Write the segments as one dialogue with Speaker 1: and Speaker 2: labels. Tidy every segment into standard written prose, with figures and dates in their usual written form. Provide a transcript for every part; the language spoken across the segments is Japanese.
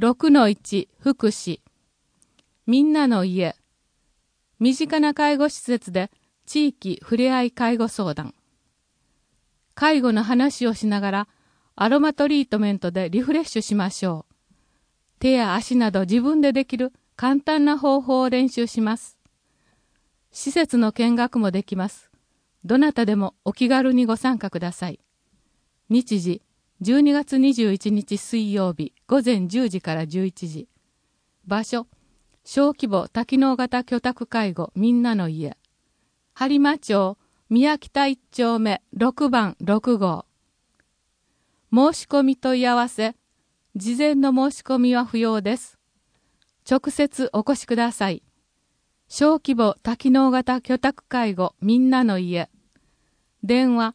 Speaker 1: 6-1 福祉みんなの家身近な介護施設で地域ふれあい介護相談介護の話をしながらアロマトリートメントでリフレッシュしましょう。手や足など自分でできる簡単な方法を練習します。施設の見学もできます。どなたでもお気軽にご参加ください。日時12月21日水曜日午前10時から11時。場所小規模多機能型居宅介護みんなの家播磨町宮北1丁目6番6号。申し込み問い合わせ事前の申し込みは不要です。直接お越しください。小規模多機能型居宅介護みんなの家電話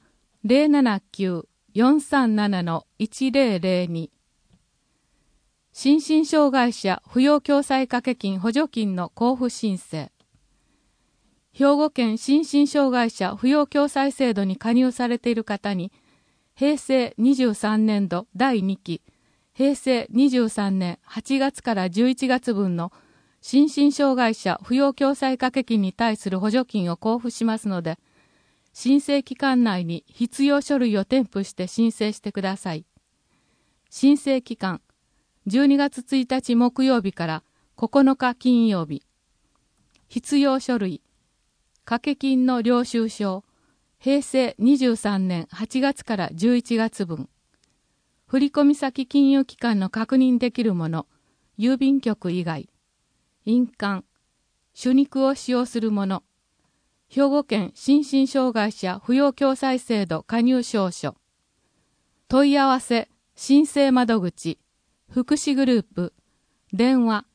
Speaker 1: 079-437-1002心身障害者扶養共済掛金補助金の交付申請兵庫県心身障害者扶養共済制度に加入されている方に平成23年度第2期平成23年8月から11月分の心身障害者扶養共済掛金に対する補助金を交付しますので、申請期間内に必要書類を添付して申請してください。申請期間、12月1日木曜日から9日金曜日。必要書類、掛金の領収書、平成23年8月から11月分。振込先金融機関の確認できるもの、郵便局以外。印鑑、手肉を使用するもの、兵庫県心身障害者扶養共済制度加入証書、問い合わせ申請窓口、福祉グループ、電話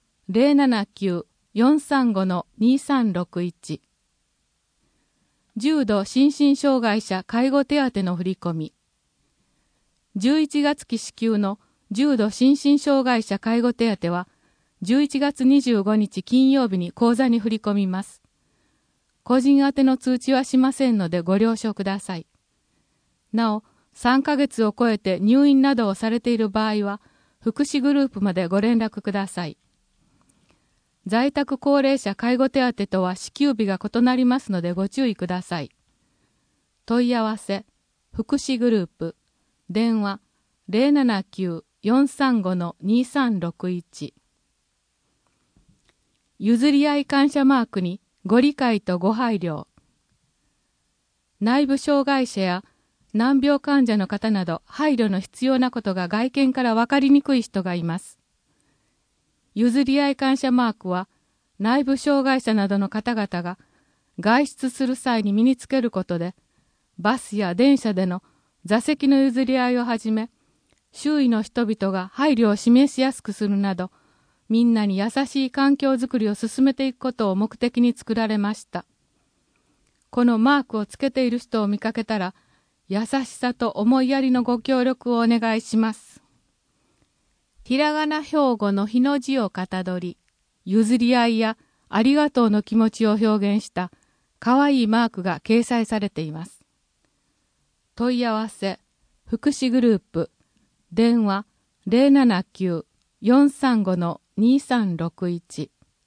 Speaker 1: 079-435-2361、重度心身障害者介護手当の振り込み、11月期支給の重度心身障害者介護手当は、11月25日金曜日に口座に振り込みます。個人宛ての通知はしませんのでご了承ください。なお、3ヶ月を超えて入院などをされている場合は、福祉グループまでご連絡ください。在宅高齢者介護手当とは支給日が異なりますのでご注意ください。問い合わせ、福祉グループ、電話079-435-2361譲り合い感謝マークにご理解とご配慮。内部障害者や難病患者の方など配慮の必要なことが外見から分かりにくい人がいます。譲り合い感謝マークは内部障害者などの方々が外出する際に身につけることでバスや電車での座席の譲り合いをはじめ周囲の人々が配慮を示しやすくするなどみんなに優しい環境づくりを進めていくことを目的に作られました。このマークをつけている人を見かけたら、優しさと思いやりのご協力をお願いします。ひらがな標語の日の字をかたどり、譲り合いやありがとうの気持ちを表現したかわいいマークが掲載されています。問い合わせ、福祉グループ、電話079-435-2361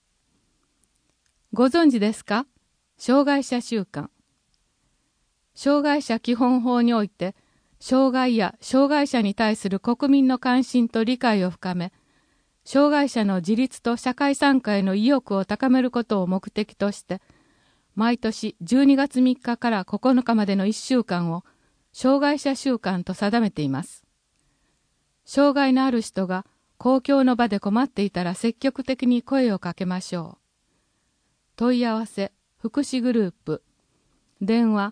Speaker 1: ご存知ですか？障害者週間。障害者基本法において、障害や障害者に対する国民の関心と理解を深め、障害者の自立と社会参加への意欲を高めることを目的として、毎年12月3日から9日までの1週間を、障害者週間と定めています。障害のある人が公共の場で困っていたら積極的に声をかけましょう。問い合わせ、福祉グループ、電話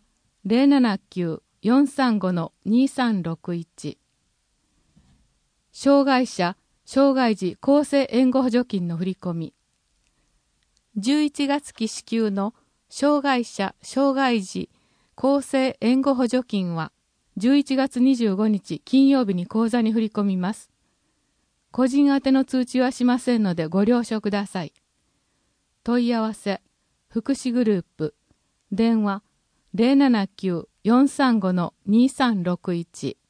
Speaker 1: 079-435-2361障害者、障害児厚生援護補助金の振り込み11月期支給の障害者、障害児厚生援護補助金は11月25日金曜日に口座に振り込みます。個人宛ての通知はしませんのでご了承ください。問い合わせ、福祉グループ、電話079-435-2361